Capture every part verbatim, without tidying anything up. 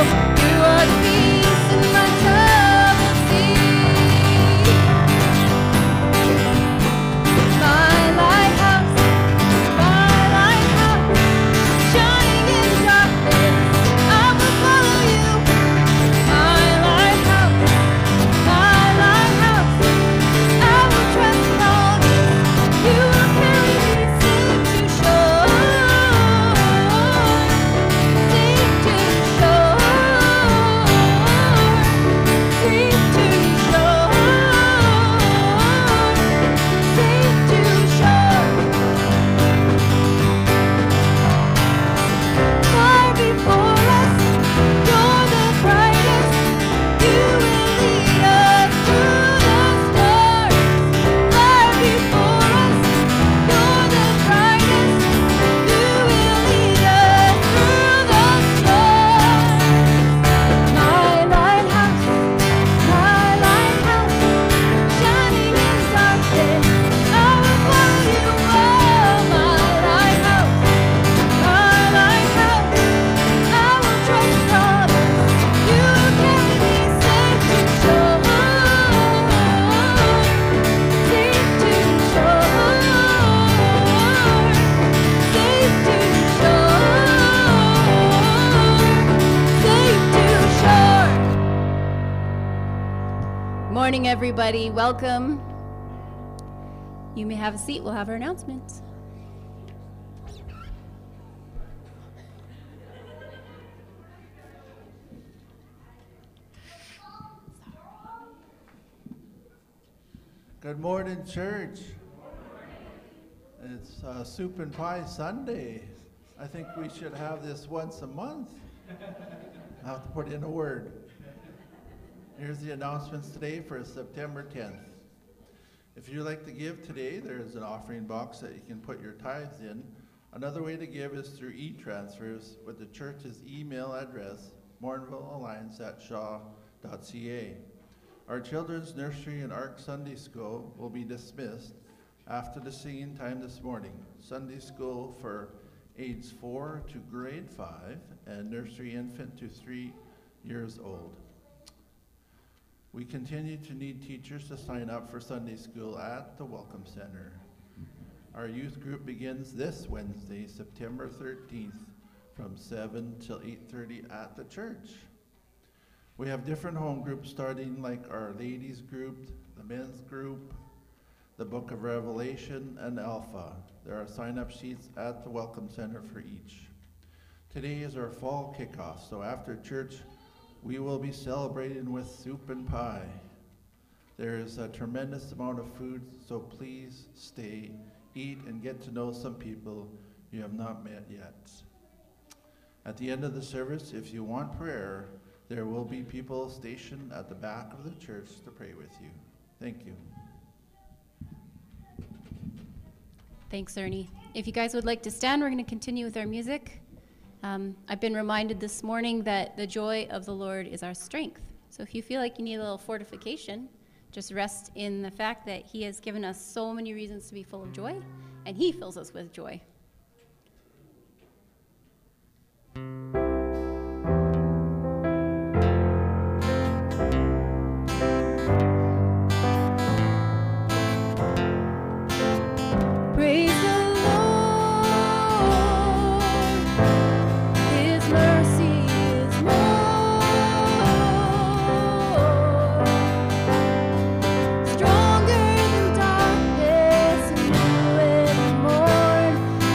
You are the peace in my troubled sea. My lighthouse, my lighthouse, shining in darkness, I will follow you. My lighthouse, my lighthouse, I will trust in all this. You will carry me safe to shore, safe to shore, safe to shore, safe to shore. Far before us, you're the brightest. You will lead us through the stars. Far before us, you're the brightest. You will lead us through the stars. My lighthouse, my lighthouse, shining in darkness, I will follow you. Oh, my lighthouse, my lighthouse, I will trust promise. You will carry me safe to shore, safe to shore, safe to shore, safe to shore. Morning, everybody. Welcome. You may have a seat. We'll have our announcements. Good morning, church. It's uh, Soup and Pie Sunday. I think we should have this once a month. I have to put in a word. Here's the announcements today for September tenth. If you'd like to give today, there's an offering box that you can put your tithes in. Another way to give is through e-transfers with the church's email address, morinvillealliance at shaw dot c a. Our children's nursery and Ark Sunday School will be dismissed after the singing time this morning. Sunday School for age four to grade five and nursery infant to three years old. We continue to need teachers to sign up for Sunday School at the Welcome Center. Our youth group begins this Wednesday, September thirteenth, from seven till eight thirty at the church. We have different home groups starting, like our ladies group, the men's group, the Book of Revelation, and Alpha. There are sign-up sheets at the Welcome Center for each. Today is our fall kickoff, so after church, we will be celebrating with soup and pie. There is a tremendous amount of food, so please stay, eat, and get to know some people you have not met yet. At the end of the service, if you want prayer, there will be people stationed at the back of the church to pray with you. Thank you. Thanks, Ernie. If you guys would like to stand, we're going to continue with our music. Um, I've been reminded this morning that the joy of the Lord is our strength. So if you feel like you need a little fortification, just rest in the fact that He has given us so many reasons to be full of joy, and He fills us with joy. Praise the Lord, His mercy is more, stronger than darkness and new every morn.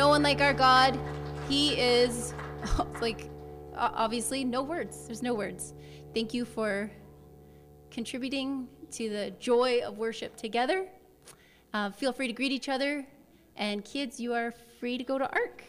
no one like our God. He is, like, obviously, no words. There's no words. Thank you for contributing to the joy of worship together. Uh, feel free to greet each other. And kids, you are free to go to Ark.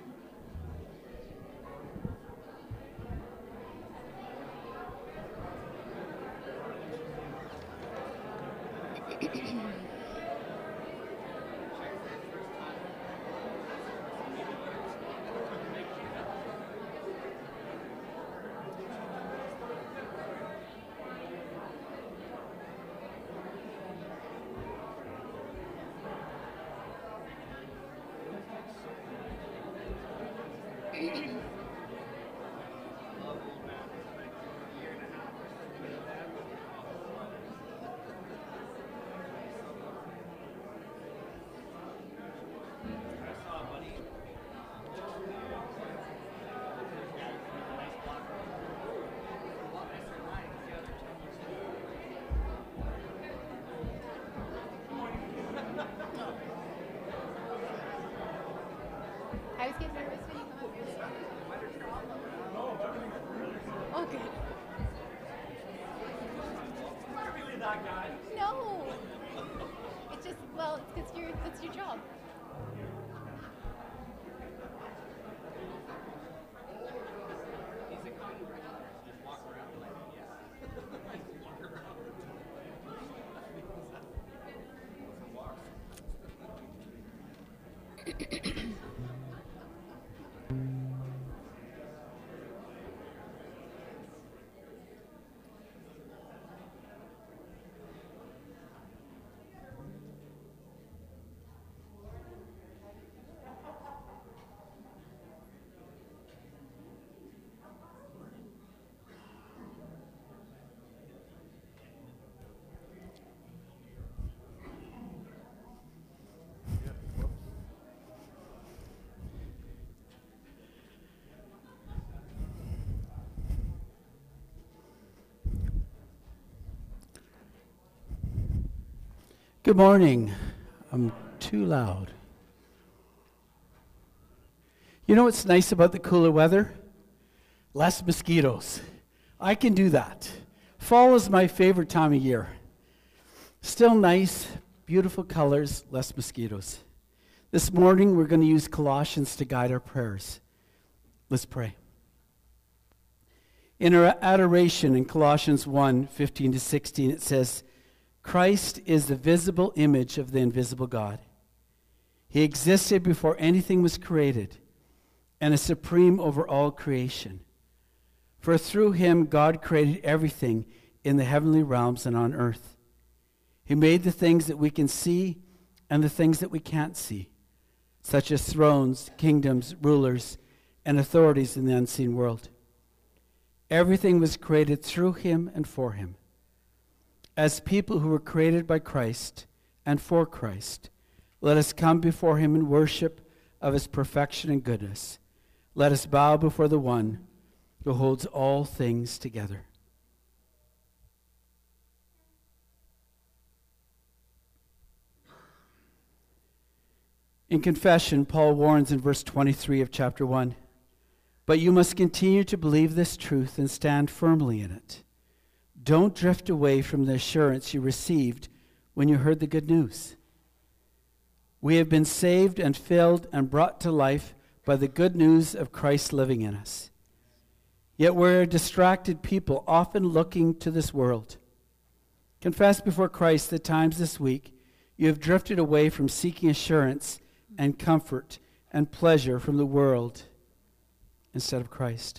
I was getting nervous when you come up here. Oh, good. Really that guy? No. It's just, well, it's because you're, that's your job. He's a copywriter. Just walk around like, yeah. Walk around. Good morning. I'm too loud. You know what's nice about the cooler weather? Less mosquitoes. I can do that. Fall is my favorite time of year. Still nice, beautiful colors, less mosquitoes. This morning we're going to use Colossians to guide our prayers. Let's pray. In our adoration in Colossians one, fifteen to sixteen, it says, Christ is the visible image of the invisible God. He existed before anything was created and is supreme over all creation. For through him God created everything in the heavenly realms and on earth. He made the things that we can see and the things that we can't see, such as thrones, kingdoms, rulers, and authorities in the unseen world. Everything was created through him and for him. As people who were created by Christ and for Christ, let us come before him in worship of his perfection and goodness. Let us bow before the one who holds all things together. In confession, Paul warns in verse twenty-three of chapter one, but you must continue to believe this truth and stand firmly in it. Don't drift away from the assurance you received when you heard the good news. We have been saved and filled and brought to life by the good news of Christ living in us. Yet we're a distracted people, often looking to this world. Confess before Christ that times this week you have drifted away from seeking assurance and comfort and pleasure from the world instead of Christ.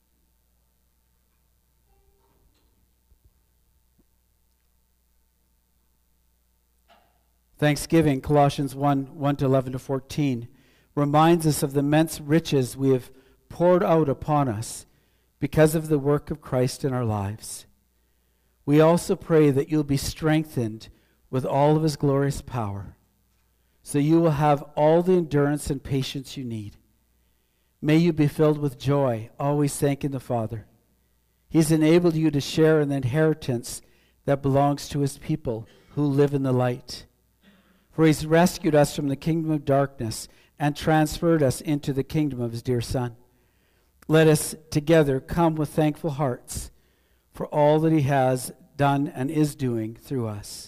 Thanksgiving, Colossians one, one to eleven to fourteen, reminds us of the immense riches we have poured out upon us because of the work of Christ in our lives. We also pray that you'll be strengthened with all of his glorious power, so you will have all the endurance and patience you need. May you be filled with joy, always thanking the Father. He's enabled you to share in the inheritance that belongs to his people who live in the light. For he's rescued us from the kingdom of darkness and transferred us into the kingdom of his dear Son. Let us together come with thankful hearts for all that he has done and is doing through us.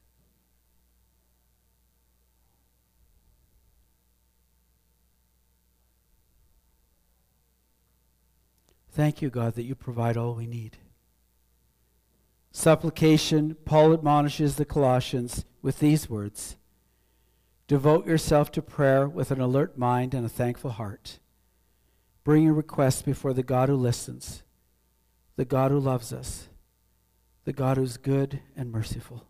Thank you, God, that you provide all we need. Supplication, Paul admonishes the Colossians with these words: devote yourself to prayer with an alert mind and a thankful heart. Bring your requests before the God who listens, the God who loves us, the God who's good and merciful.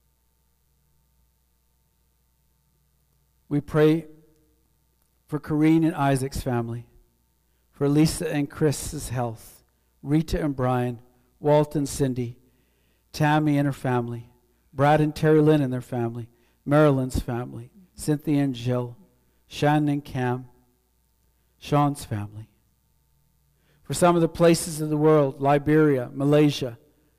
We pray for Corrine and Isaac's family, for Lisa and Chris's health, Rita and Brian, Walt and Cindy, Tammy and her family, Brad and Terry Lynn and their family, Marilyn's family, Cynthia and Jill, Shannon and Cam, Sean's family. For some of the places of the world, Liberia, Malaysia,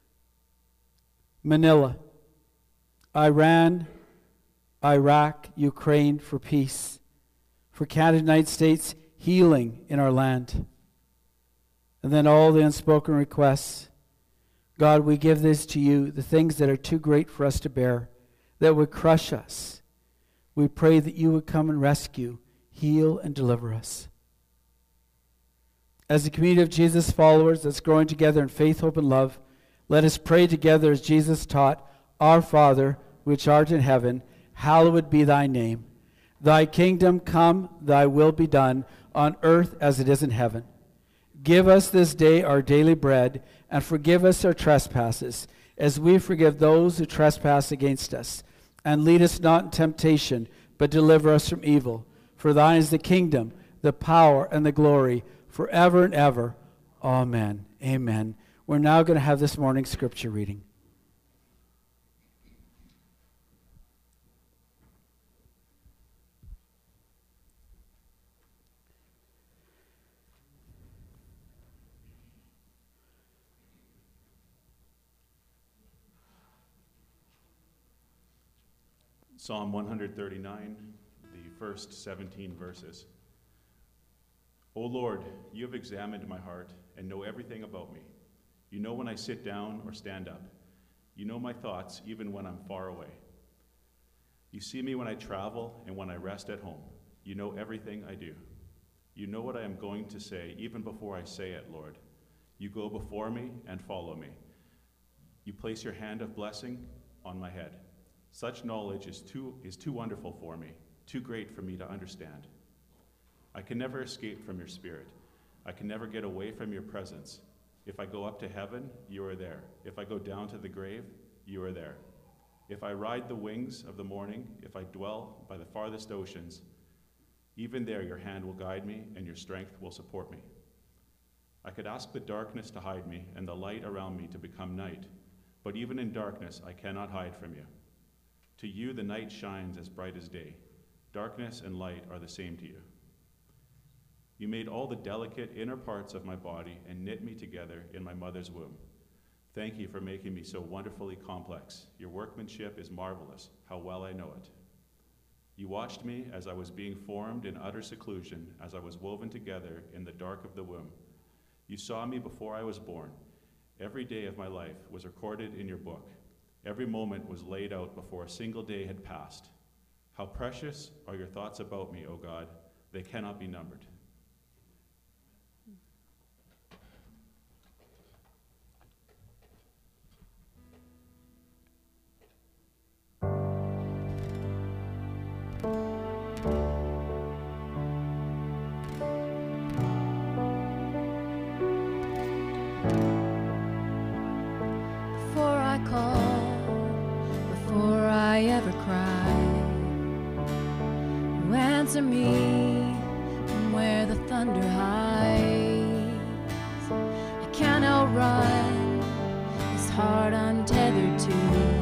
Manila, Iran, Iraq, Ukraine, for peace. For Canada, United States, healing in our land. And then all the unspoken requests. God, we give this to you, the things that are too great for us to bear, that would crush us. We pray that you would come and rescue, heal, and deliver us. As a community of Jesus followers that's growing together in faith, hope, and love, let us pray together as Jesus taught, Our Father, which art in heaven, hallowed be thy name. Thy kingdom come, thy will be done, on earth as it is in heaven. Give us this day our daily bread, and forgive us our trespasses, as we forgive those who trespass against us. And lead us not in temptation, but deliver us from evil. For thine is the kingdom, the power, and the glory, forever and ever. Amen. Amen. We're now going to have this morning's scripture reading. Psalm one thirty-nine, the first seventeen verses. O Lord, you have examined my heart and know everything about me. You know when I sit down or stand up. You know my thoughts even when I'm far away. You see me when I travel and when I rest at home. You know everything I do. You know what I am going to say even before I say it, Lord. You go before me and follow me. You place your hand of blessing on my head. Such knowledge is too, is too wonderful for me, too great for me to understand. I can never escape from your spirit. I can never get away from your presence. If I go up to heaven, you are there. If I go down to the grave, you are there. If I ride the wings of the morning, if I dwell by the farthest oceans, even there your hand will guide me and your strength will support me. I could ask the darkness to hide me and the light around me to become night, but even in darkness I cannot hide from you. To you the night shines as bright as day. Darkness and light are the same to you. You made all the delicate inner parts of my body and knit me together in my mother's womb. Thank you for making me so wonderfully complex. Your workmanship is marvelous. How well I know it. You watched me as I was being formed in utter seclusion, as I was woven together in the dark of the womb. You saw me before I was born. Every day of my life was recorded in your book. Every moment was laid out before a single day had passed. How precious are your thoughts about me, O God. They cannot be numbered. Before I call, before I ever cry, you answer me from where the thunder hides. I can't outrun this heart I'm tethered to.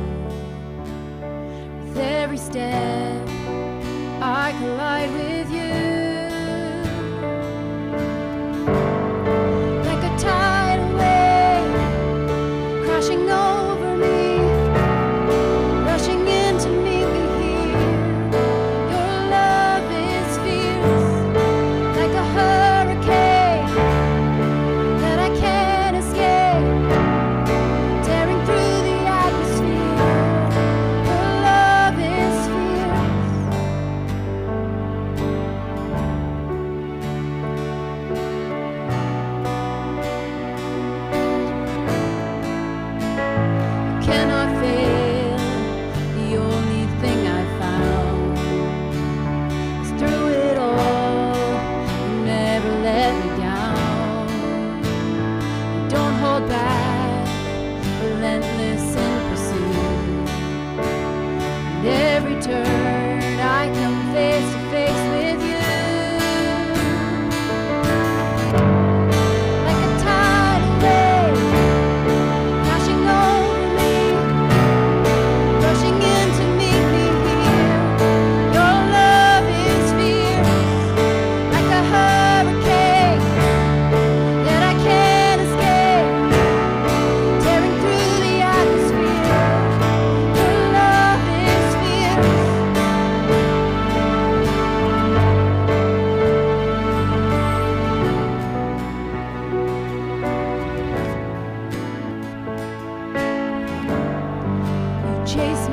With every step, I collide with you. Like a tidal wave crashing over me, rushing into me here. Your love is fierce. chase